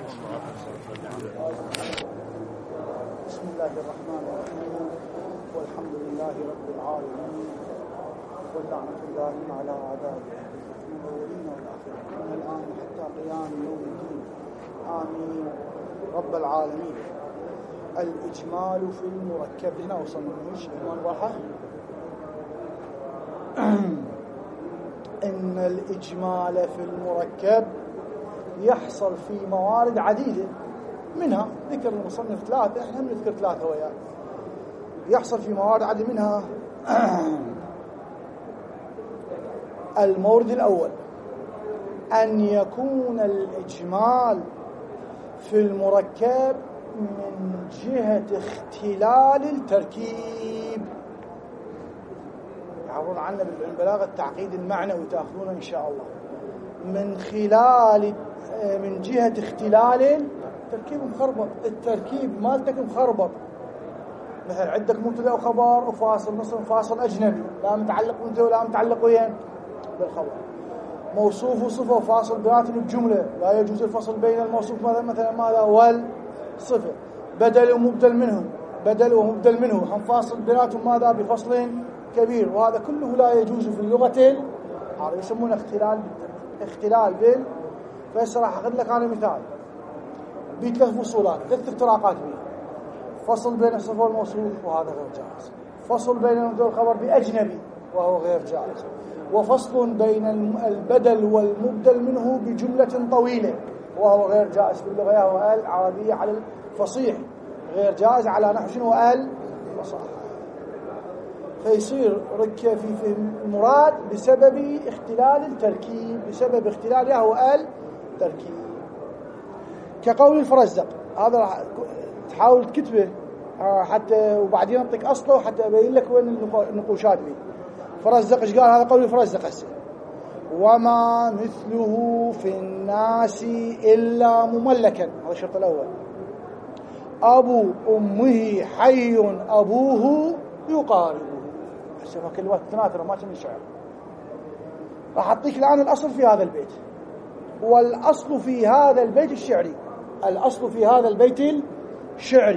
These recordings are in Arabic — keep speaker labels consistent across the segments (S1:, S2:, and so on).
S1: بسم الله الرحمن الرحيم، والحمد لله رب العالمين، واللعنة الله على أعدائه من الأولين والآخرين من الآن حتى قيام يوم الدين، آمين رب العالمين. الإجمال في المركب، هنا وصلنا مش إجمال راحة. إن الإجمال في المركب يحصل في موارد عديدة، منها ذكر المصنف ثلاثة، احنا بنذكر ثلاثة وياه. يحصل في موارد عديدة، منها المورد الأول أن يكون الإجمال في المركب من جهة اختلال التركيب. يعبرون عنه بالبلاغة التعقيد المعنوي، تأخذونه إن شاء الله. من جهة اختلال التركيب مخربط، التركيب مالتك مخربط. مثلا عندك مبتدأ وخبر وفاصل، نص فاصل أجنبي، لا متعلق مبتدأ ولا متعلق وين بالخبر. موصوف وصفة وفاصل بيناتهم الجملة، لا يجوز الفصل بين الموصوف مثلا ماذا والصفة. بدل ومبدل منه، بدل ومبدل منه، هم فاصل بيناتهم ماذا بفصل كبير، وهذا كله لا يجوز في اللغة العربية، يسمونه اختلال بال. فهسه راح أخذ لك أنا مثال بثلاث فصولات، ثلاث افتراقات به. فصل بين الصفة والموصوف وهذا غير جائز، فصل بين المبتدأ والخبر بأجنبي وهو غير جائز، وفصل بين البدل والمبدل منه بجملة طويلة وهو غير جائز في اللغة العربية على الفصيح، غير جائز على نحو شنو الفصاحة. فيصير ركب في المراد بسبب اختلال التركيب، بسبب اختلالها هو التركيب. كقول الفرزدق، هذا راح تحاول تكتبه حتى وبعدين أعطيك أصله حتى أبين لك وين النقوشات به. فرزدق إيش قال؟ هذا قول الفرزدق هسه: وما مثله في الناس إلا مملكا، هذا الشرط الأول. أبو أمه حي أبوه يقاربه. هسه ما كلمات تناثر ما تسمي شعر. راح أعطيك الآن الأصل في هذا البيت، والأصل في هذا البيت الشعري، الأصل في هذا البيت الشعري: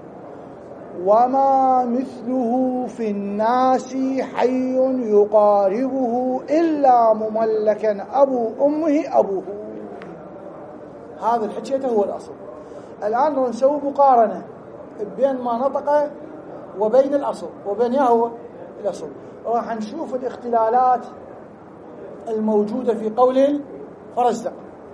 S1: وما مثله في الناس حي يقاربه إلا مملكا أبو أمه أبوه. هذا الحكية هو الأصل. الآن نسوي مقارنة بين ما نطق وبين الأصل، وبين هو الأصل. راح نشوف الاختلالات الموجودة في قول الفرزدق.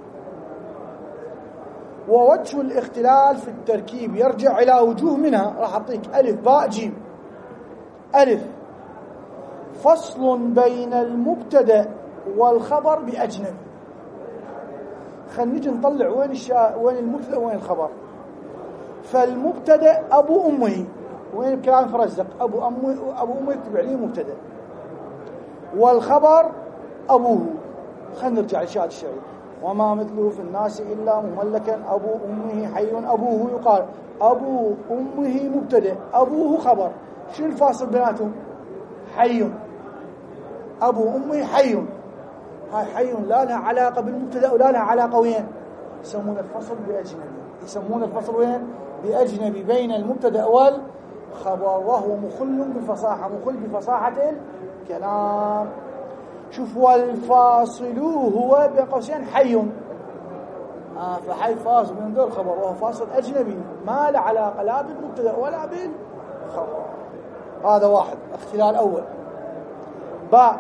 S1: ووجه الاختلال في التركيب يرجع إلى وجوه، منها راح أعطيك ألف باء جيم. ألف: فصل بين المبتدأ والخبر بأجنبي. خلينا نجي نطلع وين المبتدأ وين الخبر. فالمبتدأ أبو أمه، وين بكلام فرزدق أبو أمه يكتب عليه مبتدأ، والخبر أبوه. خلينا نرجع لشاهد الشعري: وما مثله في الناس إلا مملكا أبو أمه حي أبوه يقال. أبو أمه مبتدأ، أبوه خبر. شو الفاصل بيناتهم؟ حي. أبو أمه حي، هاي حي لا لها علاقة بالمبتدأ ولا لها علاقة وين. يسمون الفصل بأجنبي، يسمون الفصل وين بأجنبي بين المبتدأ والخبر، وهو مخل بفصاحة، مخل بفصاحة الكلام. شوف: والفاصل هو بقوسين حي. فحي فاصل من دول الخبر، وهو فاصل أجنبي ما له علاقة لا بالمبتدأ ولا بالخبر. هذا واحد، اختلال أول. باء: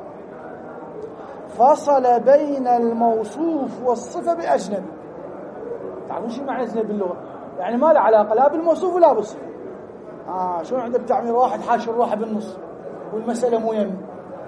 S1: فصل بين الموصوف والصفة بأجنبي. تعرفون شو معنى أجنبي باللغة؟ يعني ما له علاقة لا بالموصوف ولا بالصفة. شلون عندك تعمير واحد حاشر واحد بالنص والمسألة مو يمي.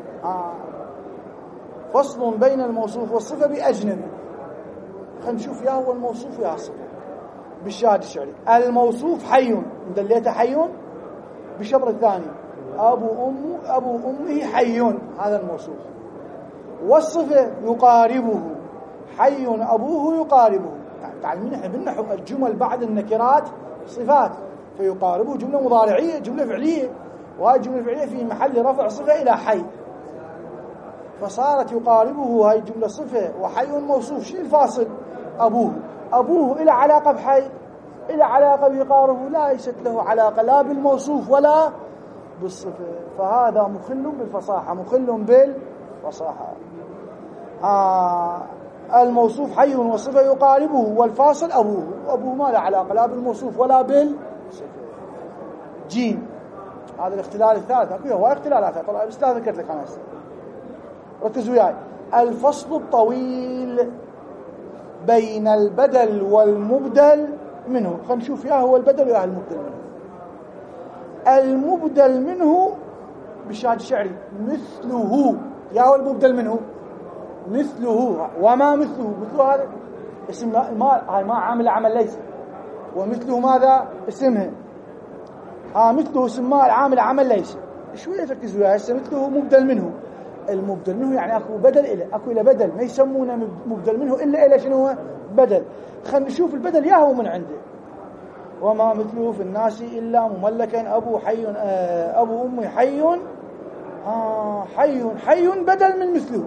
S1: فصل بين الموصوف والصفة بأجنبي. خلينا نشوف يا هو الموصوف ويا الصفة بالشاهد الشعري. الموصوف حي، مدليته حي بالشبر الثاني: أبو أمه حي، هذا الموصوف. والصفة يقاربه، حي أبوه يقاربه. تعلمين احنا بالنحو الجمل بعد النكرات صفات، فيقاربه جملة مضارعية، جملة فعلية، وهذه الجملة الفعلية في محل رفع صفة إلى حي، فصارت يقاربه هاي الجملة صفة وحي موصوف. شو الفاصل؟ أبوه. أبوه إلى علاقة بحي، إلى علاقة بإقاره، ليست له علاقة لا بالموصوف ولا بالصفة، فهذا مخل بالفصاحة، مخل بالفصاحة. الموصوف حي والصفة يقاربه، والفاصل أبوه، أبوه ما له علاقة لا بالموصوف ولا بالصفة. جيم، هذا الاختلال الثالث. أكو هو اختلالات طبعا بس لا ذكرت لك أنا هسه، ركزوا وياي. الفصل الطويل بين البدل والمبدل منه، خلينا نشوف يا هو البدل ويا المبدل منه. المبدل منه بالشاهد الشعري مثله، يا هو المبدل منه مثله، وما مثله، مثله هذا اسم ما، هاي ما عامل عمل ليس، ومثله ماذا اسمها، مثله اسم ما العامل عمل ليس. شويه تركزوا وياي هسه. مثله مبدل منه، المبدل منه يعني اكو بدل إله، اكو إلى بدل، ما يسمونه مبدل منه الا إلى شنو هو بدل. خلينا نشوف البدل يا هو من عنده. وما مثله في الناس الا مملكا ابو حي ابو امي حي، حي بدل من مثله،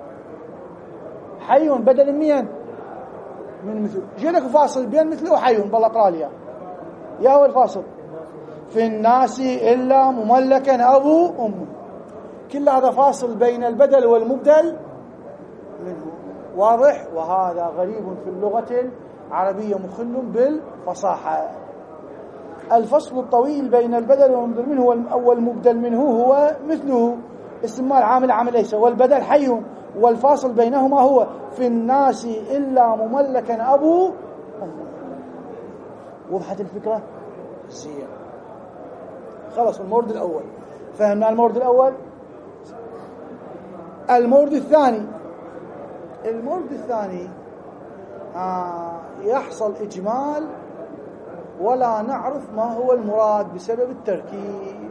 S1: حي بدل من مثله. جيلك فاصل بين مثله وحي، بالله اقرا لي يا هو الفاصل. في الناس الا مملكا ابو امي، كل هذا فاصل بين البدل والمبدل منه، واضح. وهذا غريب في اللغة العربية مخل بالفصاحة. الفصل الطويل بين البدل والمبدل منه والمبدل منه هو مثله اسم ما العامل عامل ليس، والبدل حي، والفاصل بينهما هو في الناس إلا مملكا أبو أمي. وضحت الفكرة؟ زين، خلص. المورد الأول فهمنا. المورد الأول. المورد الثاني، المورد الثاني يحصل إجمال ولا نعرف ما هو المراد بسبب التركيب.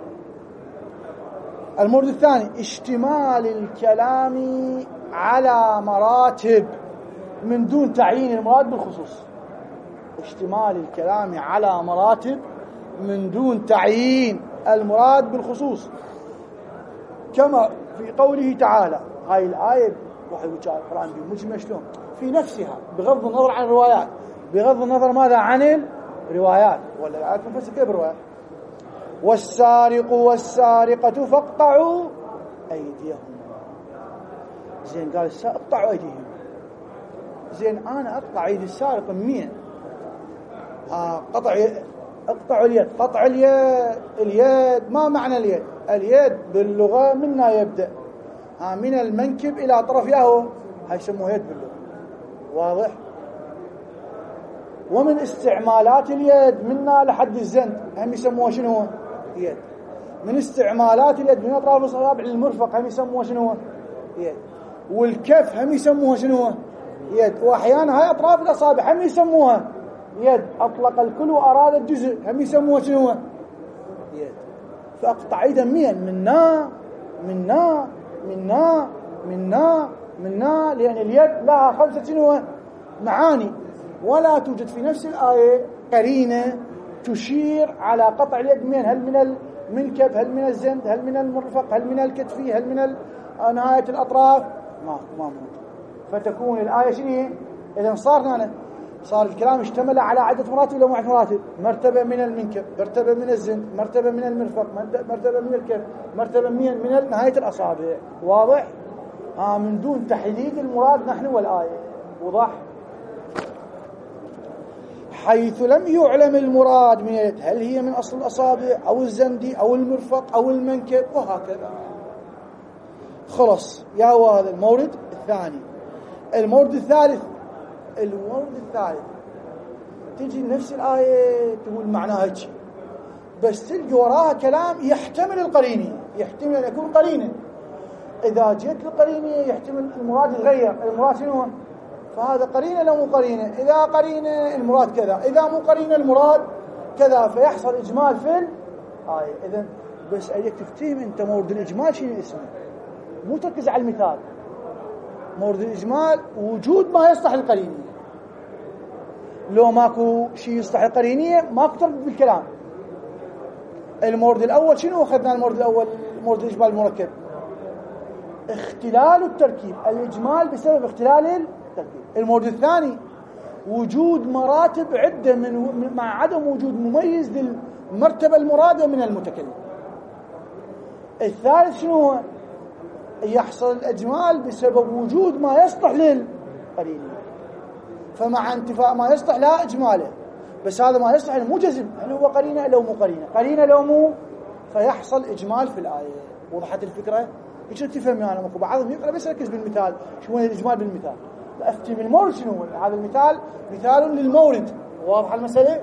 S1: المورد الثاني اشتمال الكلام على مراتب من دون تعيين المراد بالخصوص. اشتمال الكلام على مراتب من دون تعيين المراد بالخصوص، كما في قوله تعالى. هاي الآية واحد يقول القرآن مجمل شلون في نفسها بغض النظر عن الروايات، بغض النظر ماذا عن الروايات، ولا الآيات منفصلة كيف الروايات. والسارق والسارقة فاقطعوا أيديهم. زين قال اقطعوا أيديهم. زين أنا أقطع أيدي السارق منين؟ اقطعوا اليد. قطع اليد ما معنى اليد؟ اليد باللغة منا يبدأ من المنكب إلى طرف ياهو، هاي يسموه يد باللغة، واضح. ومن استعمالات اليد منا لحد الزند هم يسموها شنو؟ يد. من استعمالات اليد من أطراف الأصابع للمرفق هم يسموها شنو؟ يد. والكف هم يسموها شنو؟ يد. وأحيانا هاي أطراف الأصابع هم يسموها يد. أطلق الكل وأراد الجزء هم يسموها شنو؟ يد. فأقطع أيضا منا لأن اليد لها 5 شنو؟ معاني، ولا توجد في نفس الآية قرينة تشير على قطع اليد من، هل من المنكب، هل من الزند، هل من المرفق، هل من الكتفي، هل من نهاية الأطراف، ما موجود. فتكون الآية شنو؟ إذا صار الكلام اشتمل على عدة مراتب ولا واحد مراتب؟ مرتبة من المنكب، مرتبة من الزند، مرتبة من المرفق، مرتبة من الكتف، مرتبة من نهاية الأصابع، واضح؟ من دون تحديد المراد نحن والآية. وضح؟ حيث لم يعلم المراد من اليد، هل هي من أصل الأصابع أو الزند أو المرفق أو المنكب، وهكذا. خلص يا هذا المورد الثاني. المورد الثالث تجي نفس الآية تقول معناها هيك، بس تلقي وراها كلام يحتمل القرينة، يحتمل أن يكون قرينة. إذا جئت القرينة يحتمل المراد يتغير، المراد شنو؟ فهذا قرينة لو مو قرينة، إذا قرينة المراد كذا، إذا مو قرينة المراد كذا، فيحصل إجمال في الآية. إذن بس أيك تفتهم أنت مورد الإجمال شنو اسمه، مو تركز على المثال. مورد الإجمال وجود ما يصلح القرينة، لو ماكو شيء يصلح القرينية ماكو تربط بالكلام. المورد الأول شنو أخذنا؟ المورد الأول مورد الإجمال المركب اختلال التركيب، الإجمال بسبب اختلال التركيب. المورد الثاني وجود مراتب عدة مع عدم وجود مميز للمرتبة المرادة من المتكلم. الثالث شنو هو؟ يحصل الإجمال بسبب وجود ما يصلح للقرينة، فمع انتفاء ما يصلح لا إجماله، بس هذا ما يصلح مو جزم، هل هو قرينة لو مو قرينة، قرينة لو مو، فيحصل إجمال في الآية. وضحت الفكرة؟ ايش تفهم يعني؟ ماكو بعضهم يقرأ بس ركز بالمثال، شو هو الإجمال بالمثال؟ لا أفتي بالمورد شنو هو؟ هذا المثال مثال للمورد. واضح المسألة؟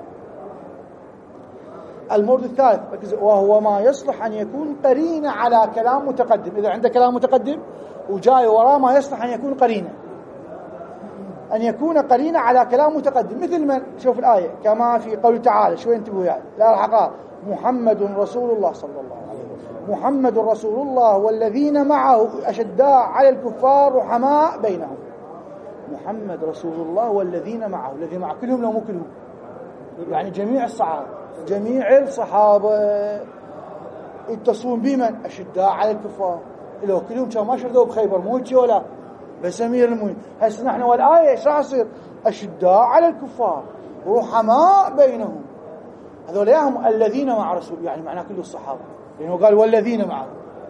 S1: المورد الثالث ركز، وهو ما يصلح أن يكون قرينة على كلام متقدم. إذا عنده كلام متقدم وجاي وراه ما يصلح أن يكون قرينة، أن يكون قرينة على كلام متقدم، مثل من شوف الآية كما في قول تعالى، شوي انتبهوا يعني، لا الحقا محمد رسول الله صلى الله عليه وسلم، محمد رسول الله والذين معه أشداء على الكفار رحماء بينهم. محمد رسول الله والذين معه، الذين معه كلهم لو مو كلهم، يعني جميع الصحابة، جميع الصحابة يتصلون بمن؟ أشداء على الكفار، لو كلهم كانوا ما شردوا بخيبر مو هيك ولا بس أمير المؤمنين. هسه نحن والآية ايش راح يصير؟ أشداء على الكفار رحماء بينهم، هذول هم الذين مع رسول، يعني معناه كل الصحابة، لأنه قال والذين معه.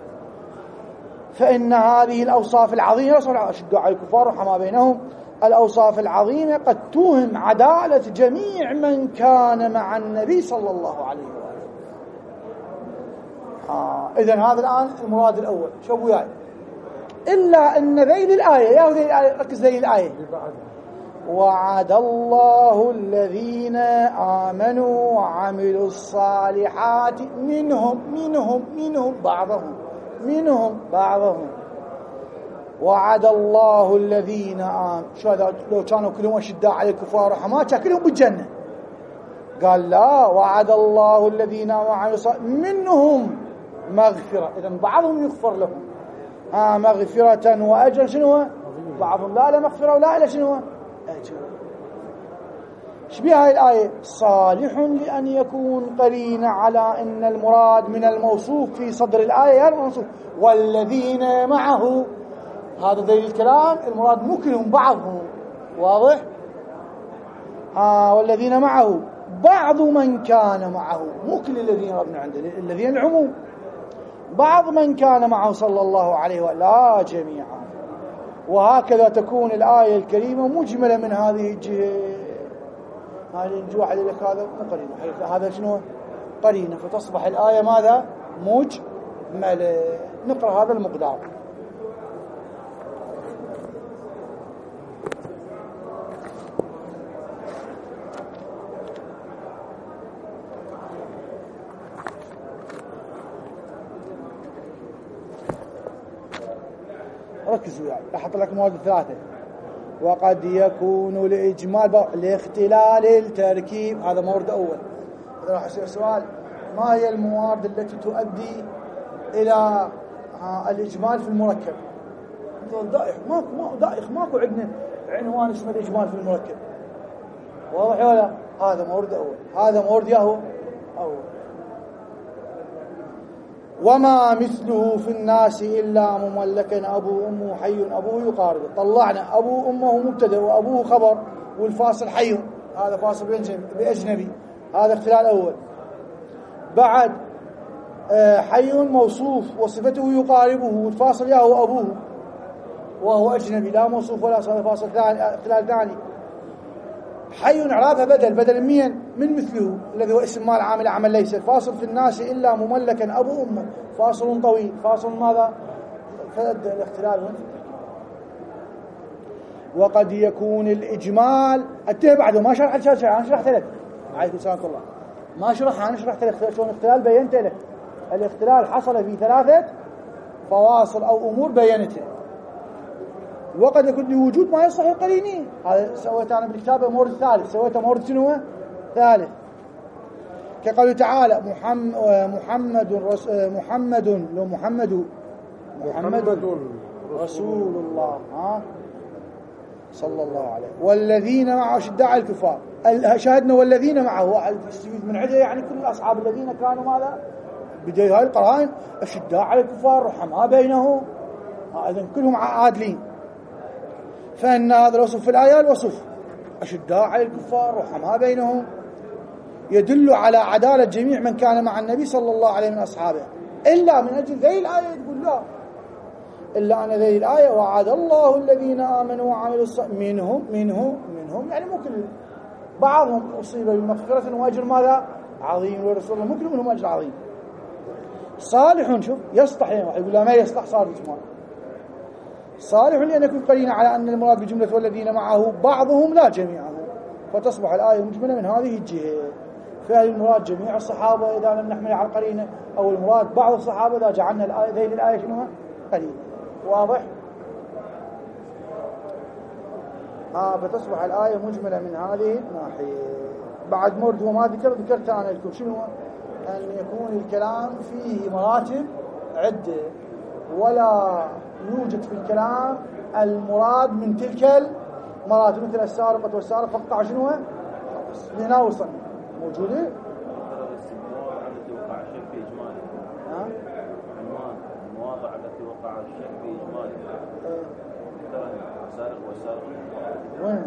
S1: فإن هذه الأوصاف العظيمة، أشداء على الكفار رحماء بينهم، الأوصاف العظيمة قد توهم عدالة جميع من كان مع النبي صلى الله عليه وآله. إذن هذا الآن المراد الأول. شو أبو يعني؟ إلا أن ذيل الآية، يا ذيل الآية، ركز ذيل الآية، وعد الله الذين آمنوا وعملوا الصالحات منهم بعضهم وعد الله الذين آمنوا. شو هذا؟ لو كانوا كلهم أشداء على الكفار رحماء كان كلهم بالجنة. قال لا، وعد الله الذين آمنوا وعملوا الصالحات منهم مغفرة، إذن بعضهم يغفر لهم مغفرة وأجر. شنو بعضهم لا مغفرة ولا إلى شنو أجر. شبيه هاي الآية؟ صالح لأن يكون قرين على أن المراد من الموصوف في صدر الآية يا الموصوف والذين معه، هذا دليل الكلام، المراد مو كلهم بعضهم. واضح؟ والذين معه بعض من كان معه، مو كل الذين ربنا عنده، الذين العموم، بعض من كان معه صلى الله عليه وآله، لا جميعا. وهكذا تكون الآية الكريمة مجملة من هذه الجهة. هذا يجي واحد يقول لك هذا مو قرينة، هذا شنو قرينة، فتصبح الآية ماذا؟ مجملة. نقرأ هذا المقدار. ركزوا يعني، أحط لك مواد ثلاثة. وقد يكون الإجمال لاختلال التركيب، هذا مورد أول. هذا راح يصير سؤال، ما هي الموارد التي تؤدي إلى الإجمال في المركب؟ ماكو عندنا عنوان اسمه الإجمال في المركب. واضح ولا؟ هذا مورد أول، هذا مورد ياهو أول. وما مثله في الناس إلا مملكا أبوه أمه حي أبوه يقارب. طلعنا أبوه أمه مبتدأ وأبوه خبر والفاصل حي، هذا فاصل بأجنبي، هذا اختلال أول. بعد حي موصوف وصفته يقاربه والفاصل ياهو أبوه وهو أجنبي لا موصوف ولا صفة، فاصل ثاني، اختلال ثاني. حي إعرابها بدل من مثله الذي هو اسم مال عامل عمل ليس. الفاصل في الناس إلا مملكا أبو أمه، فاصل طويل، فاصل ماذا؟ فأدى الاختلال. وقد يكون الإجمال أنتهى بعده، ما شرح الشاشة، أنا شرحت لك عليكم السلام الله، ما شرح، أنا شرحت لك شلون الاختلال، بينت لك الاختلال حصل في ثلاثة فواصل أو أمور بينتها. وقد يكون لوجود ما يصح القرينين، هذا سويت أنا بالكتاب مورد ثالث، سويت مورد شنو ثالث، كقوله تعالى محمد رسول الله صلى الله عليه والذين معه أشداء على الكفار. شاهدنا والذين معه من عده، يعني كل الأصحاب الذين كانوا ماذا؟ بداية هاي القرائن أشداء على الكفار رحماء بينهم، إذن كلهم عادلين. فإن هذا الوصف في الآية الوصف أشداء على الكفار رحماء بينهم، يدل على عدالة جميع من كان مع النبي صلى الله عليه من أصحابه. إلا من أجل ذي الآية تقول لا، إلا أن ذي الآية وعد الله الذين آمنوا وعملوا الصالحات منهم يعني مو كل، بعضهم أصيب بمغفرة وأجر ماذا عظيم، ورسول الله مو كل منهم أجر عظيم. صالح شوف يصلح، يعني يقول لا ما يصلح صار إجمال صالح لأن يكون قرينا على أن المراد بجملة والذين معه بعضهم لا جميعهم، فتصبح الآية مجملة من هذه الجهة. فهل المراد جميع الصحابة إذا لم نحمل على القرينة، أو المراد بعض الصحابة إذا جعلنا الآية ذيل الآية شنو قرينة؟ واضح؟ فتصبح الآية مجملة من هذه الناحية. بعد مرد وما ذكرت أنا لكم شنو؟ أن يكون الكلام فيه مراتب عدة، ولا يوجد في الكلام المراد من تلك المراتب، مثل السارقة والسارق فقطع شنو؟ من هنا وصلنا موجودة.
S2: المواضع التي وقع الشك في إجماله السارق والسارق
S1: وين؟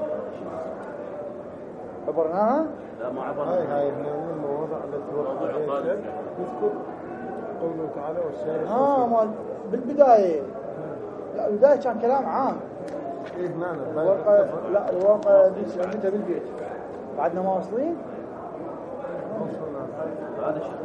S1: عبرناها؟
S2: لا ما عبرناها.
S3: هاي من المواضع التي وقع الشك يذكر قوله تعالى والسارق
S1: مال بالبداية. لا البداية كان كلام عام.
S3: إيه نعم.
S1: لا الواقع دي سميتها بالبيت. بعدنا ما واصلين؟
S2: هذا شيء.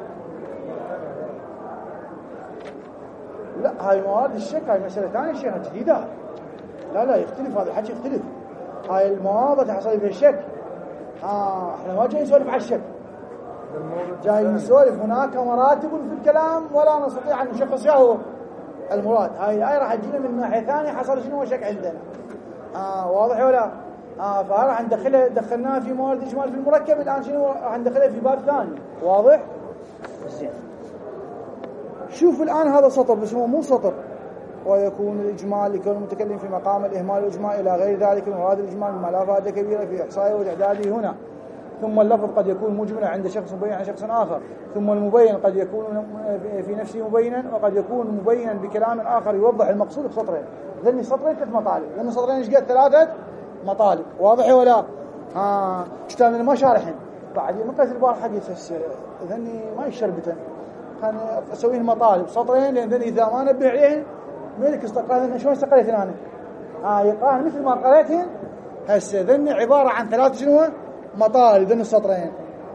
S1: لا هاي مواد الشك هاي مسألة ثانية، شيء جديدة. لا يختلف، هذا الحكي يختلف. هاي المواضع تحصل فيها الشك. احنا ما جاي نسولف على الشك، جاي نسولف هناك مراتب في الكلام ولا نستطيع أن نشخص فيها المراد. هاي الآية راح تجينا من ناحية ثانية حصل شنو شك عندنا. واضح ولا؟ فراح دخلناها في موارد إجمال في المركب، الآن شنو راح ندخلها في باب ثاني. واضح؟ زين. شوف الآن هذا سطر بس هو مو سطر. ويكون الإجمال لكون المتكلم في مقام الإهمال والإجمال إلى غير ذلك من مراد الإجمال مما لا فائدة كبيرة في إحصائه وإعداده هنا. ثم اللفظ قد يكون مجملا عند شخص مبين عن شخص آخر، ثم المبين قد يكون في نفسه مبينا، وقد يكون مبينا بكلام آخر يوضح المقصود في سطرين. ذني سطرين 3 مطالب، لأن سطرين إيش قد 3 مطالب. واضح ولا؟ اشتغلنا ما شارحين بعدين مقاس البارحة قلت ذني ما يشربتن، كان أسويه مطالب سطرين، لأن ذني إذا ما نبه عليهن ملك استقالهن. شلون استقلتن أنا؟ يقراهن مثل ما قريتهن. هسه ذني عبارة عن 3 شنو مطالب ذن السطرين.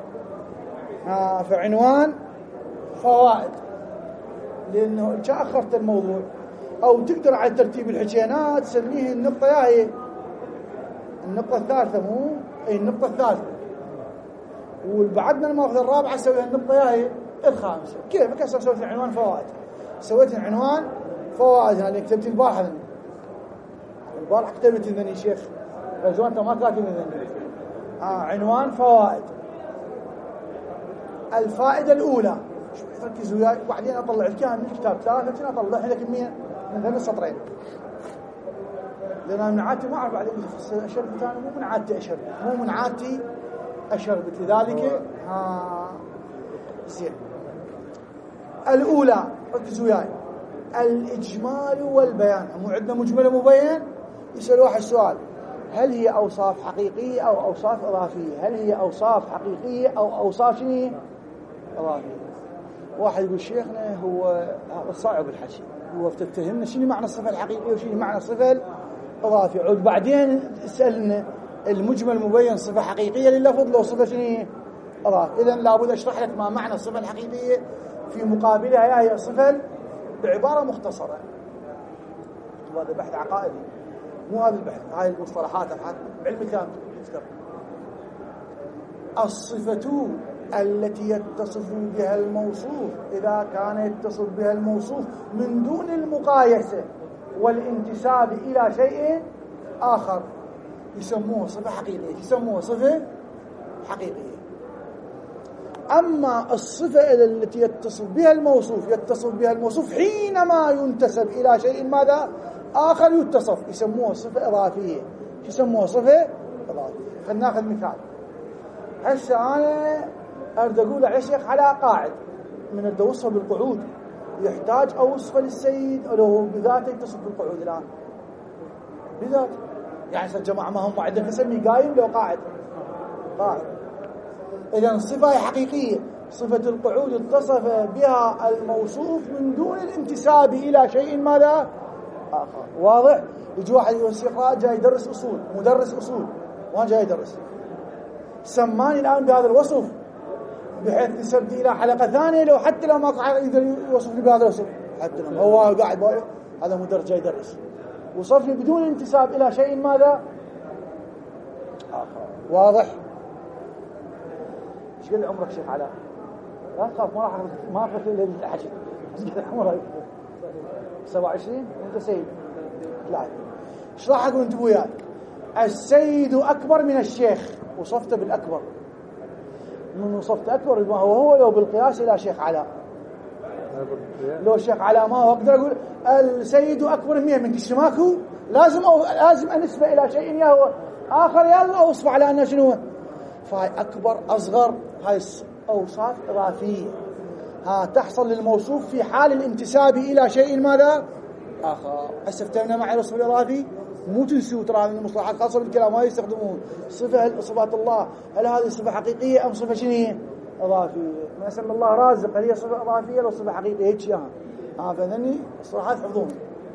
S1: فعنوان فوائد، لأنه جاء أخرت الموضوع، أو تقدر على ترتيب الحكينات تسميه النقطة هي النقطة الثالثة، مو النقطة الثالثة، وبعدنا الماخذ الرابعة سويها النقطة هي الخامسة. كيف كسر سويت عنوان فوائد؟ سويت عنوان فوائد اللي كتبت البارحة. البارحة كتبت ذني شيخ غزوان أنت ما كاتب ذني. عنوان فوائد. الفائدة الأولى ركزوا وياي، وبعدين أطلع الكلام من الكتاب 3 أطلع لك كمية من ذن السطرين، لأن من عادتي ما أعرف بعدين أشربت أنا مو من عادتي أشربت لذلك. زين. الأولى ركزوا وياي، الإجمال والبيان. مو عندنا مجمل ومبين؟ يسأل واحد سؤال، هل هي أوصاف حقيقية أو أوصاف إضافية؟ هل هي أوصاف حقيقية أو أوصاف شنو إضافية؟ واحد يقول شيخنا هو هذا صعب الحكي، هو تتهمنا شنو معنى الصفة الحقيقية وشنو معنى الصفة الإضافية. عود بعدين اسألنا المجمل مبين صفة حقيقية لللفظ لو صفة شنو إضافية. إذن لابد أشرح لك ما معنى الصفة الحقيقية في مقابلها هي صفة بعبارة مختصرة. هذا بحث عقائدي، مو هذا البحث، هاي المصطلحات علم الكلام تذكر. الصفة التي يتصف بها الموصوف إذا كان يتصف بها الموصوف من دون المقايسة والانتساب إلى شيء آخر يسموه صفة حقيقية، يسموه صفة حقيقية. أما الصفة التي يتصف بها الموصوف حينما ينتسب إلى شيء ماذا آخر يتصف، يسموه صفة إضافية. يسموه صفة إضافية. خلينا ناخذ مثال. هسه أنا أريد أقول على شيخ على قاعد من الدوصة بالقعود، يحتاج أوصفه للسيد أو لو بذاته يتصف بالقعود. الآن بذاته يعني جماعة ما هم عندك نسمي قايم لو قاعد قاعد. إذا الصفة حقيقية، صفة القعود اتصف بها الموصوف من دون الانتساب إلى شيء ماذا آخر. واضح؟ يجي واحد يقرأ جاي يدرس أصول، مدرس أصول وين جاي يدرس، سماني الآن بهذا الوصف بحيث نسبت إلى حلقة ثانية لو حتى لو ما يقدر يوصفني بهذا الوصف، حتى لو هو قاعد بايع هذا مدرس جاي يدرس وصفني بدون انتساب إلى شيء ماذا آخر. واضح؟ ايش قد عمرك شيخ علاء؟ لا تخاف ما أخذت إلا الحشد. ايش قد عمرك؟ 27 وانت سيد. لا ايش راح اقول انت وياي؟ السيد أكبر من الشيخ، وصفته بالأكبر. من وصفت أكبر ما هو لو بالقياس إلى شيخ علاء. لو الشيخ علاء ما هو أقدر أقول السيد أكبر من تشماكو، لازم أنسبة إلى شيء يهو آخر يلا أوصف على أنه شنو. فهي أكبر أصغر هاي أوصاف إضافية تحصل للموصوف في حال الانتساب إلى شيء ماذا آخر. استفتمنا مع الوصف الإضافي، مو تنسوا ترى هذه المصطلحات خاصة بالكلام ما يستخدمون. صفات الله هل هذه صفة حقيقية أم صفة شنو إضافية؟ ما يسمى الله رازق هل هي صفة إضافية لو صفة حقيقية؟ هيك يعني فذني الصراحات حفظون.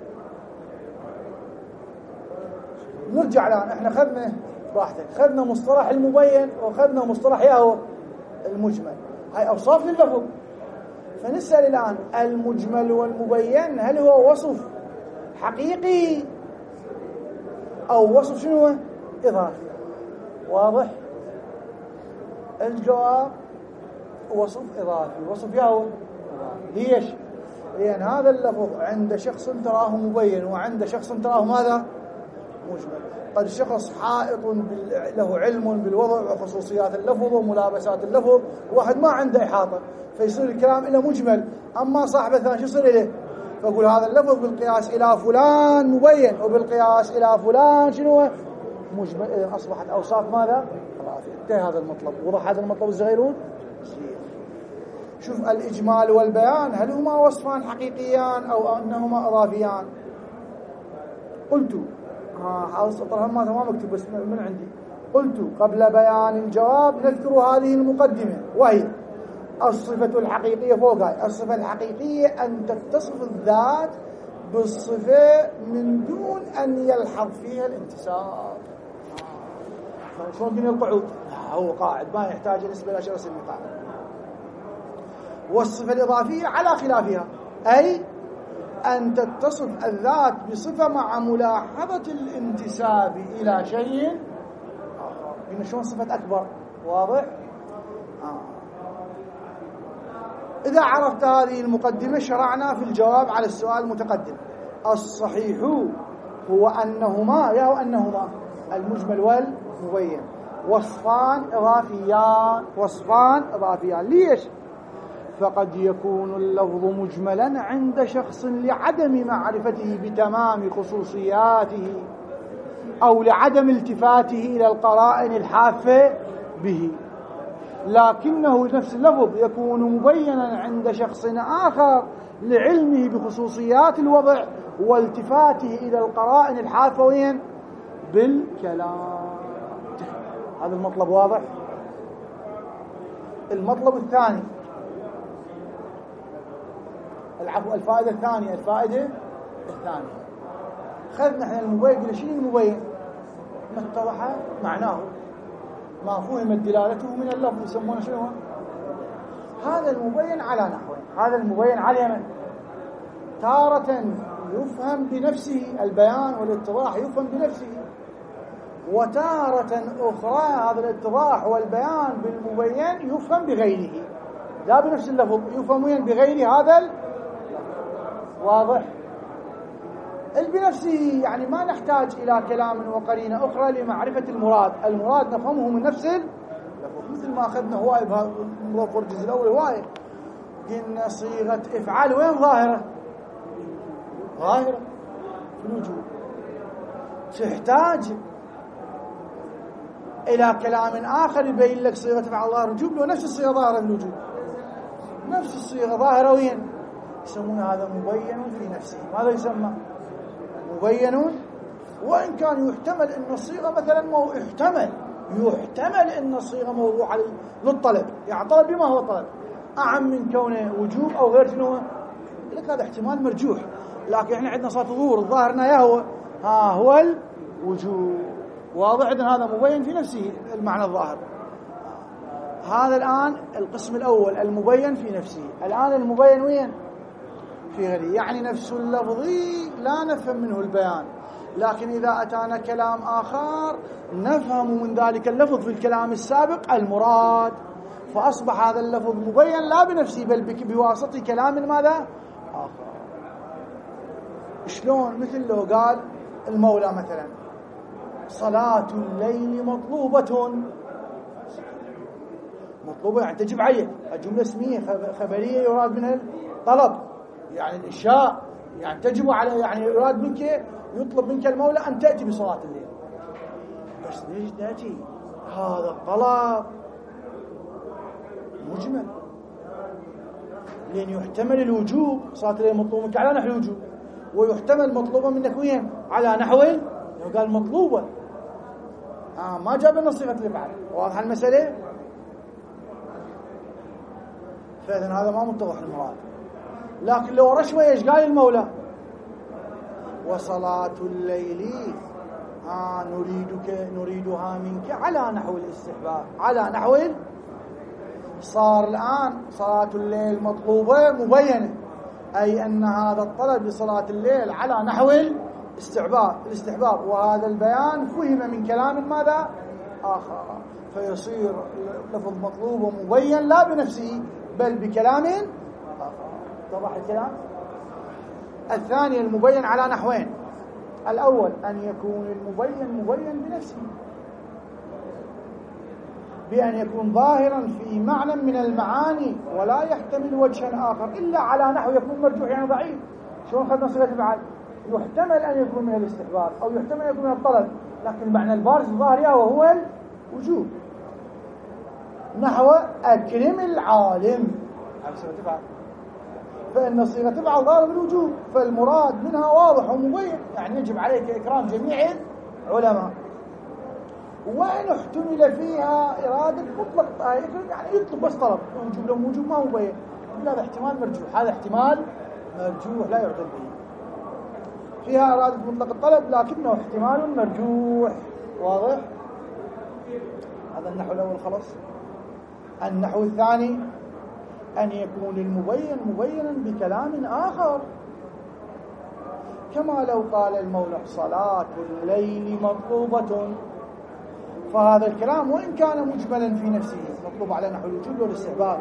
S1: نرجع الآن احنا خذنا راحتك، خذنا مصطلح المبين وخذنا مصطلح ياهو المجمل، هاي أوصاف لللفظ. فنسأل الآن المجمل والمبين هل هو وصف حقيقي أو وصف شنو إضافي؟ واضح؟ الجواب وصف إضافي. وصف ياهو ليش؟ لأن هذا اللفظ عند شخص تراه مبين وعند شخص تراه ماذا مجمل. قد شخص حائط له علم بالوضع وخصوصيات اللفظ وملابسات اللفظ، واحد ما عنده إحاطة فيصير الكلام إلى مجمل. أما صاحب الثاني شو يصير إليه؟ فأقول هذا اللفظ بالقياس إلى فلان مبين وبالقياس إلى فلان شنو مجمل. إذن أصبحت أوصاف ماذا انتهى هذا المطلب. وضح هذا المطلب الزغيرون. شوف الإجمال والبيان هل هما وصفان حقيقيان أو أنهما إضافيان؟ قلت حاول سطرها ما تمام اكتب بس من عندي. قلت قبل بيان الجواب نذكر هذه المقدمة، وهي الصفة الحقيقية فوق هاي. الصفة الحقيقية أن تتصف الذات بالصفة من دون أن يلحظ فيها الانتساب. شلون قلنا القعود هو قاعد ما يحتاج نسبة إلى شرس المقام. والصفة الإضافية على خلافها، أي أن تتصف الذات بصفة مع ملاحظة الانتساب إلى شيء آخر. قلنا شلون صفة أكبر. واضح؟ إذا عرفت هذه المقدمة شرعنا في الجواب على السؤال المتقدم. الصحيح هو أنهما المجمل والمبين وصفان إضافيان. ليش؟ فقد يكون اللفظ مجملا عند شخص لعدم معرفته بتمام خصوصياته أو لعدم التفاته إلى القرائن الحافة به، لكنه نفس اللفظ يكون مبينا عند شخص آخر لعلمه بخصوصيات الوضع والتفاته إلى القرائن الحافة وين بالكلام. هذا المطلب واضح. المطلب الثاني الفائدة الثانية خذنا احنا المبين. قلنا شنو المبين؟ ما اتضح معناه، ما فهمت دلالته من اللفظ يسمونه شنو هذا المبين على نحوين. هذا المبين على من تارة يفهم بنفسه، البيان والاتضاح يفهم بنفسه، وتارة أخرى هذا الاتضاح والبيان بالمبين يفهم بغيره، لا بنفس اللفظ، يفهمون بغير هذا. واضح؟ بنفسه يعني ما نحتاج إلى كلام وقرينة أخرى لمعرفة المراد نفهمه من نفس اللفظ. مثل ما أخذنا هواي بهذا الجزء الأول هواي قلنا صيغة افعال وين ظاهرة في الوجود، تحتاج إلى كلام آخر يبين لك صيغة افعال ظاهرة الوجود لو نفس الصيغة ظاهرة في الوجود، نفس الصيغة ظاهرة وين يسمون هذا مبين في نفسه. ماذا يسمى؟ مبين وإن كان يحتمل أن الصيغة مثلا يحتمل أن الصيغة موضوعة للطلب، يعني طلب بما هو طلب أعم من كونه وجوب أو غير شنو، لك هذا احتمال مرجوح. لكن احنا عندنا صلاة الظهور الظاهرنا يا هو الوجوب، واضح؟ إذن هذا مبين في نفسه المعنى الظاهر. هذا الآن القسم الأول المبين في نفسه. الآن المبين وين؟ في غيره، يعني نفس اللفظي لا نفهم منه البيان، لكن إذا أتانا كلام آخر نفهم من ذلك اللفظ في الكلام السابق المراد، فأصبح هذا اللفظ مبين لا بنفسه بل بواسطة كلام ماذا؟ آخر. شلون؟ مثل لو قال المولى مثلا صلاة الليل مطلوبة، يعني تجب عليه، الجملة اسمية خبرية يراد منها الطلب، يعني الإنشاء، يعني تجب على، يعني يراد منك، يطلب منك المولى أن تأتي بصلاة الليل. بس ليش تأتي؟ هذا الطلب مجمل، لأن يحتمل الوجوب، صلاة الليل مطلوب منك على نحو الوجوب، ويحتمل مطلوبة منك وين؟ على نحو لو قال مطلوبة ما جاب لنا صيغة الإفعال. واضح المسألة؟ فإذن هذا ما متضح المراد. لكن لو ورا شوية ايش قال المولى؟ وصلاة الليل نريدها منك على نحو الاستحباب، على نحو صار الآن صلاة الليل مطلوبة مبينة، أي أن هذا الطلب لصلاة الليل على نحو الاستحباب، وهذا البيان فهم من كلام ماذا؟ آخر، فيصير لفظ مطلوب ومبين لا بنفسه بل بكلام آخر. طبعا الكلام الثاني المبين على نحوين. الأول أن يكون المبين مبين بنفسه بأن يكون ظاهرا في معنى من المعاني ولا يحتمل وجها آخر إلا على نحو يكون مرجوح، يعني ضعيف. شلون خذنا صيغة الفعل؟ يحتمل أن يكون من الاستحباب أو يحتمل أن يكون من الطلب، لكن المعنى البارز الظاهر وهو الوجوب، نحو أكرم العالم، هذه صيغة الفعل، فإن صيغة الفعل ظاهر بالوجوب، فالمراد منها واضح ومبين، يعني يجب عليك إكرام جميع العلماء. وإن احتمل فيها إرادة مطلق، يعني يطلب بس طلب، وجوب لو موجود ما هو مبين، هذا احتمال مرجوح، هذا احتمال مرجوح لا يعتد به. فيها إرادة مطلق الطلب لكنه احتمال مرجوح. واضح؟ هذا النحو الأول خلص. النحو الثاني أن يكون المبين مبينا بكلام آخر، كما لو قال المولى صلاة الليل مطلوبة، فهذا الكلام وإن كان مجملا في نفسه مطلوب على نحو الوجوب والاستحباب،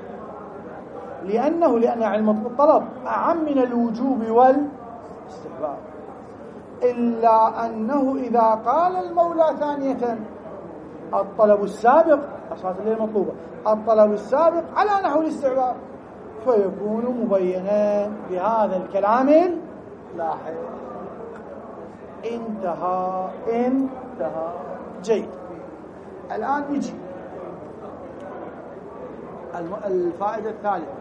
S1: لأن علم الطلب أعم من الوجوب والاستحباب، إلا أنه إذا قال المولى ثانية الطلب السابق، صلاة الليل مطلوبة، الطلب السابق على نحو الاستحباب، فيكون مبينا بهذا الكلام اللاحق. انتهى. جيد. الآن نجي الفائدة الثالثة،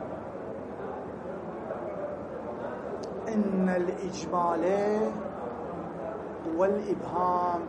S1: إن الإجمال والإبهام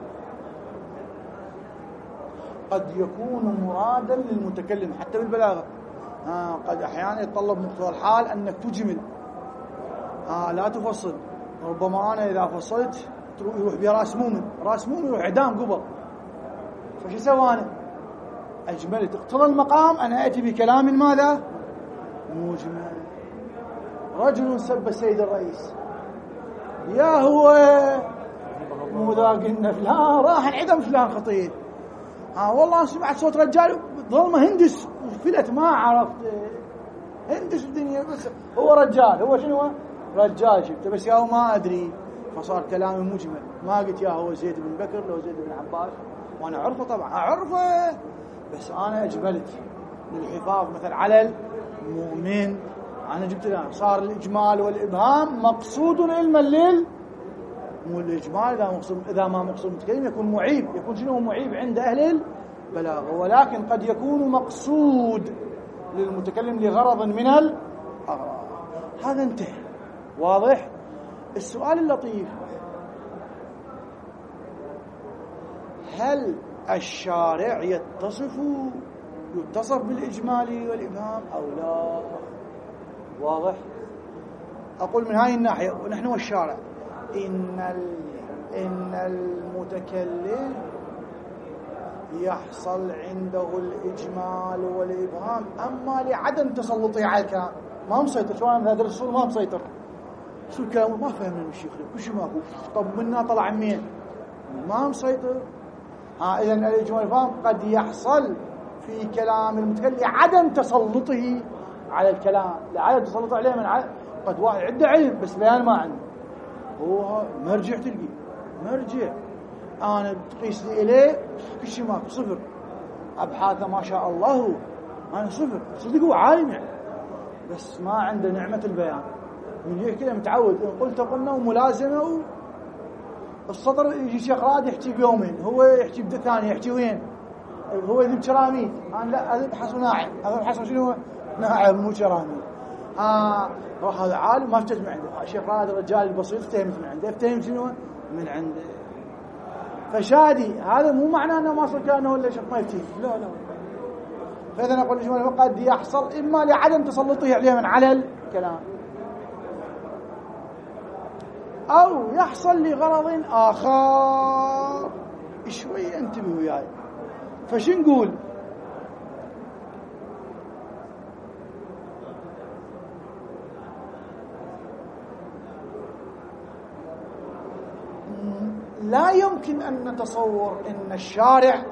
S1: قد يكون مرادا للمتكلم حتى بالبلاغة. قد أحيانا يتطلب مقتضى الحال أنك تجمل، لا تفصل. ربما أنا إذا فصلت يروح براس مومن يروح إعدام قبل، فشو سوى أنا؟ أجملت، اقتضى المقام أنا أتي بكلام ماذا؟ مجمل. رجل سب السيد الرئيس، يا هو مو ذاقنا فلان راح انعدم فلان خطير، والله سمعت صوت رجال ظلمه هندس فلت ما عرفت هندس الدنيا، بس هو رجال، هو شنو رجال شفته بس يا هو ما أدري، فصار كلامي مجمل. ما قلت يا هو زيد بن بكر لو زيد بن عباس، وأنا أعرفه طبعا أعرفه، بس أنا أجملت للحفاظ مثلا على المؤمن، أنا جبت له. صار الإجمال والإبهام مقصود علما مو الإجمال إذا ما مقصود متكلم يكون معيب، يكون شنو معيب عند أهل البلاغة، ولكن قد يكون مقصود للمتكلم لغرض من الأغراض. هذا انتهى. واضح؟ السؤال اللطيف، هل الشارع يتصف بالإجمال والإبهام أو لا؟ واضح؟ أقول من هذه الناحية ونحن والشارع إن المتكلم يحصل عنده الإجمال والإبهام أما لعدم تسلطه على الكلام، ما مسيطر. شو أنا هذا الرسول ما مسيطر، شو الكلام ما فهمنا الشيخ كل شيء ماكو. طب منا طلع منين؟ ما مسيطر. إذن الإجمال والإبهام قد يحصل في كلام المتكلم لعدم تسلطه على الكلام، لعدم تسلطه عليه من قد واحد عنده علم بس بيان ما عنده، هو مرجع تلقي مرجع أنا تقيس لي إليه كل شيء ماكو صفر، أبحاثه ما شاء الله أنا صفر، صدق هو عالم يعني بس ما عنده نعمة البيان. من كذا متعود إن قلت قلنا وملازمة السطر يجي شيخ راد يحكي بيومين، هو يحكي بده ثاني يحكي وين هو يذب شراميد. أنا لا هذا بحث ناعم، هذا بحث شنو ناعم مو شراميد. روح هذا عالم ما افتهم عنده، الشيخ راد الرجال البسيط افتهمت من عنده، افتهم شنو من عنده. فشادي هذا مو معناه انه ما صار كانه ولا شيخ ما يفتهم، لا. فاذا نقول الإجمال قد يحصل اما لعدم تسلطه عليه من على الكلام أو يحصل لغرض آخر. شوي انتبهوا وياي. فشو نقول؟ لا يمكن أن نتصور أن الشارع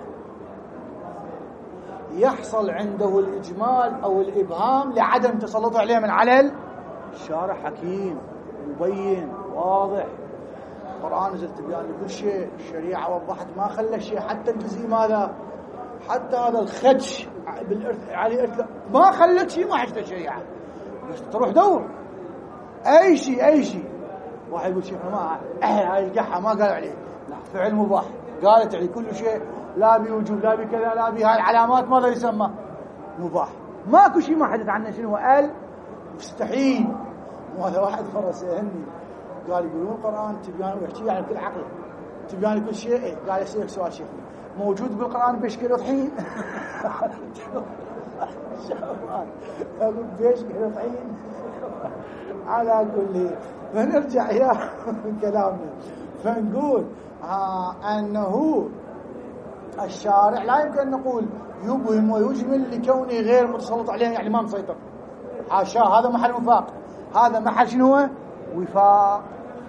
S1: يحصل عنده الإجمال أو الإبهام لعدم تسلطه عليه من علل. الشارع حكيم مبين واضح، القرآن نزل تبيان لكل شيء، الشريعة وضحت ما خلى شيء حتى الجزء ماذا حتى هذا الخدش بالإرث على إرث ما خلت شيء، ما حشت الشريعة بس تروح دور أي شيء. واحد يقول شيخنا ما هاي القحة ما قال عليه، لا فعل مباح قالت عليه كل شيء، لا بوجوب لا بكذا لا بهاي العلامات ماذا يسمى مباح، ماكو شيء ما حدث عنه شنو قال مستحيل. وهذا واحد مرة سألني قال يقولون القرآن تبيان ويحكي عن كل عقل تبيان كل شيء، قال يسألك سؤال شيخ موجود بالقرآن بيشكل طحين؟ أقول بيشكل طحين على كل. فنرجع إلى كلامنا فنقول أنه الشارع لا يمكن أن نقول يبهم ويجمل لكونه غير متسلط عليه يعني ما مسيطر، حاشا، هذا محل وفاق، هذا محل شنو هو وفاق.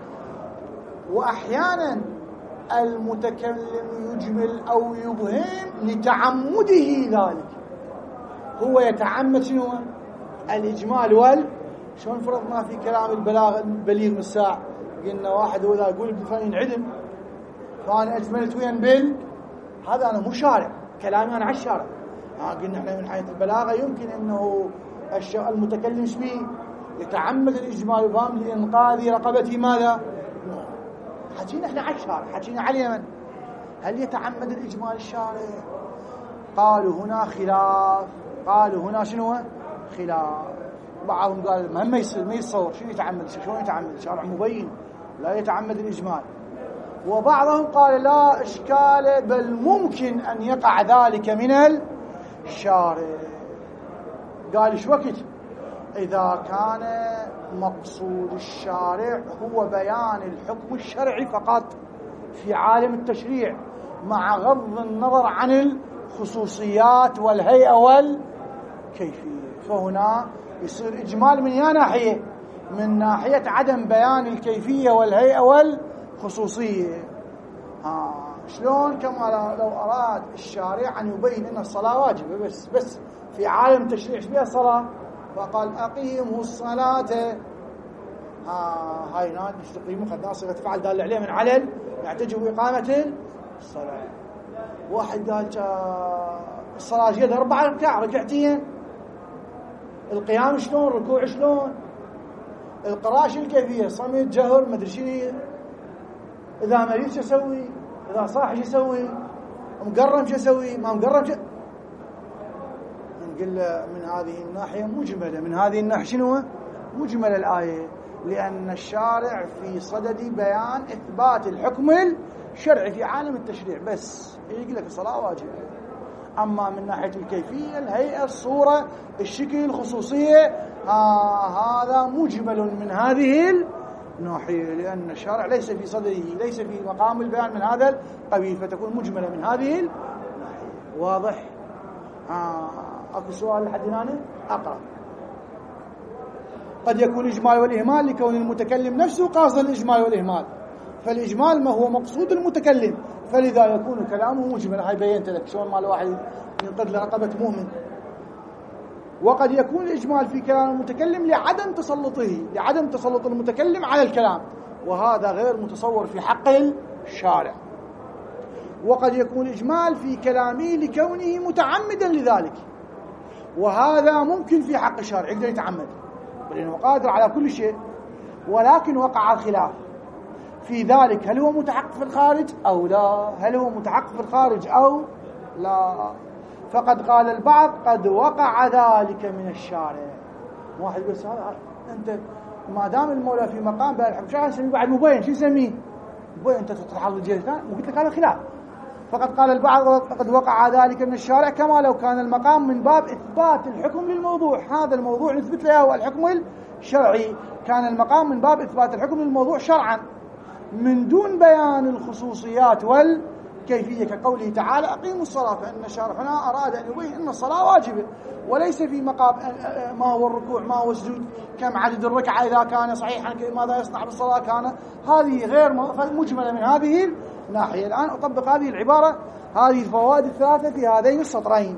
S1: وأحيانا المتكلم يجمل أو يبهم لتعمده ذلك، هو يتعمد شنو الإجمال شلون فرضنا في كلام البليغ من الساعة قلنا واحد هو ذا يقول ابن فلان ينعدم فأنا أجملت وين هذا أنا مو شارع، كلامي أنا على الشارع. قلنا احنا من حيث البلاغة يمكن أنه المتكلم شبيه يتعمد الإجمال والإبهام لإنقاذ رقبته ماذا؟ حكينا احنا على الشارع، حكينا على اليمن، هل يتعمد الإجمال الشارع؟ قالوا هنا خلاف، قالوا هنا شنو خلاف. بعضهم قال ما يتصور شو يتعمد، شلون يتعمد؟ الشارع مبين لا يتعمد الإجمال. وبعضهم قال لا إشكال بل ممكن أن يقع ذلك من الشارع. قال إيش وقت؟ إذا كان مقصود الشارع هو بيان الحكم الشرعي فقط في عالم التشريع مع غض النظر عن الخصوصيات والهيئة والكيفية، فهنا يصير إجمال من يا ناحية، من ناحية عدم بيان الكيفية والهيئة والخصوصية. شلون؟ كما لو أراد الشارع أن يبين أن الصلاة واجبة بس في عالم التشريع ايش بها الصلاة؟ فقال أقيموا الصلاة. هاي ناد مش تقيموا خدنا صيغة فعل دال عليه من علل يعتجب إقامة الصلاة. واحد قال الصلاة جيدة 4 ركع ركعتين، القيام شلون، الركوع شلون، القراءة الكيفية، صمت جهر ما ادري شنو، اذا مريض شو اسوي، اذا صاح شو اسوي، مقرم شو اسوي، ما مقرم شو. نقول من هذه الناحية مجملة، من هذه الناحية شنو مجمل الآية، لأن الشارع في صدد بيان إثبات الحكم شرعي في عالم التشريع بس يقول لك الصلاة واجبة. أما من ناحية الكيفية، الهيئة، الصورة، الشكل، الخصوصية، هذا مجمل من هذه الناحية، لأن الشارع ليس في صدره، ليس في مقام البيان من هذا القبيل، فتكون مجملة من هذه الناحية. واضح؟ أكو سؤال لحد هنا؟ أقرأ. قد يكون الإجمال والإهمال لكون المتكلم نفسه قاصد الإجمال والإهمال، فالإجمال ما هو مقصود المتكلم، فلذا يكون كلامه مجملا. هاي بينت لك شلون ما الواحد ينقذ لرقبة مؤمن. وقد يكون الإجمال في كلام المتكلم لعدم تسلط المتكلم على الكلام، وهذا غير متصور في حق الشارع. وقد يكون الإجمال في كلامه لكونه متعمدا لذلك، وهذا ممكن في حق الشارع، يقدر يتعمد لأنه قادر على كل شيء، ولكن وقع الخلاف في ذلك، هل هو متحقق في الخارج أو لا؟ هل هو متحقق في الخارج أو لا؟ فقد قال البعض قد وقع ذلك من الشارع. واحد بس أنت ما دام المولى في مقام بين الحكم، شو نسميه بعد مبين؟ شو نسميه؟ مبين. أنت تتحرض الجهة ثاني وقلت لك هذا خلاف. فقد قال البعض قد وقع ذلك من الشارع، كما لو كان المقام من باب إثبات الحكم للموضوع. هذا الموضوع نثبت له هو الحكم الشرعي، كان المقام من باب إثبات الحكم للموضوع شرعا من دون بيان الخصوصيات والكيفية، كقوله تعالى أقيموا الصلاة، فإن شارحنا أراد أن يبين أن الصلاة واجبة، وليس في مقام ما هو الركوع، ما هو السجود، كم عدد الركعة إذا كان صحيحا، ماذا يصنع بالصلاة كان. هذه غير مجملة من هذه الناحية. الآن أطبق هذه العبارة، هذه الفوائد الثلاثة في هذين السطرين.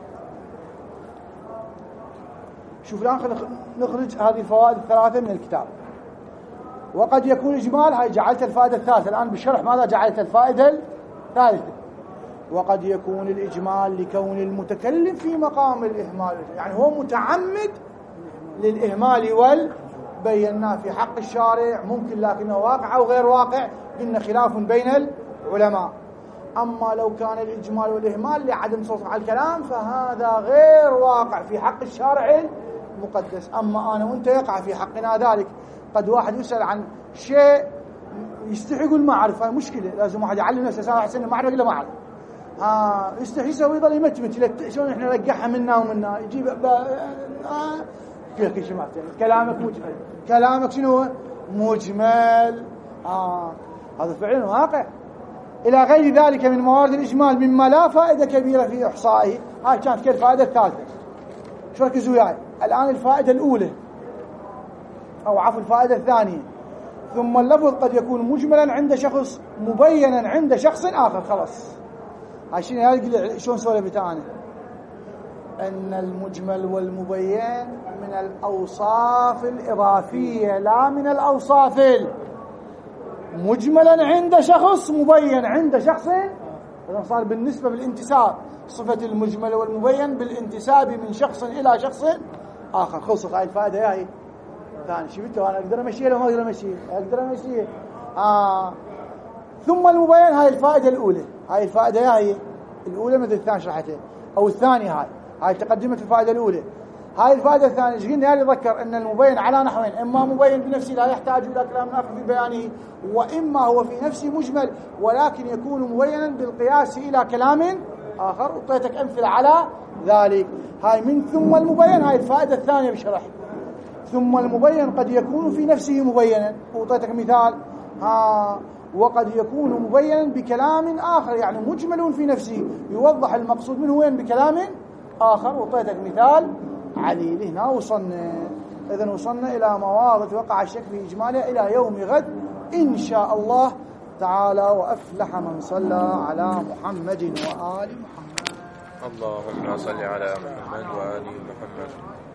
S1: شوف الآن نخرج هذه الفوائد الثلاثة من الكتاب. وقد يكون إجمال، هاي جعلت الفائدة الثالثة الآن بالشرح، ماذا جعلت الفائدة الثالثة. وقد يكون الإجمال لكون المتكلم في مقام الإهمال، يعني هو متعمد للإهمال والبيناه في حق الشارع ممكن، لكنه واقع أو غير واقع، إن خلاف بين العلماء. أما لو كان الإجمال والإهمال لعدم تسلط على الكلام، فهذا غير واقع في حق الشارع المقدس. أما أنا وأنت يقع في حقنا ذلك. قد واحد يسأل عن شيء يستحي يقول ما أعرف، هاي مشكلة، لازم واحد يعلم نفسه ساعة حسن ما أعرف إلا ما أعرف. يستحي يسوي يضل يمتمت، شلون إحنا نرجعها منا ومنا، يجيب كل شيء ما كلامك مجمل، كلامك شنو مجمل. هذا فعلا واقع. إلى غير ذلك من موارد الإجمال مما لا فائدة كبيرة في إحصائه. هاي كانت كالفائدة الثالثة. شو ركزوا وياي الآن؟ الفائدة الأولى أو عفوا الفائدة الثانية. ثم اللفظ قد يكون مجملا عند شخص، مبينا عند شخص آخر. خلاص هاي شنو شلون سولفت أنا؟ أن المجمل والمبين من الأوصاف الإضافية لا من الأوصاف. مجملا عند شخص، مبين عند شخص. هذا صار بالنسبة بالانتساب، صفة المجمل والمبين بالانتساب من شخص إلى شخص آخر. خلصت هاي الفائدة. هاي ثاني شفتوا أنا أقدر أمشيها لو ما أقدر أمشيها؟ أقدر أمشيها. ثم المبين، هاي الفائدة الأولى. هاي الفائدة هي الأولى مثل الثانية شرحتها، أو الثانية. هاي تقدمت الفائدة الأولى. هاي الفائدة الثانية ايش قلنا؟ يعني ذكر أن المبين على نحوين: إما مبين بنفسه لا يحتاج إلى كلام آخر في بيانه، وإما هو في نفسه مجمل ولكن يكون مبينا بالقياس إلى كلام آخر. أعطيتك أمثلة على ذلك. هاي من ثم المبين، هاي الفائدة الثانية بشرح. ثم المبين قد يكون في نفسه مبينا، أعطيتك مثال. وقد يكون مبينا بكلام آخر، يعني مجمل في نفسه يوضح المقصود منه وين بكلام آخر. أعطيتك مثال عليل. هنا وصلنا. إذن وصلنا إلى مواضع وقع الشك في إجمالها إلى يوم غد إن شاء الله تعالى. وأفلح من صلى على محمد وآل محمد.
S4: اللهم صل على محمد وآل محمد.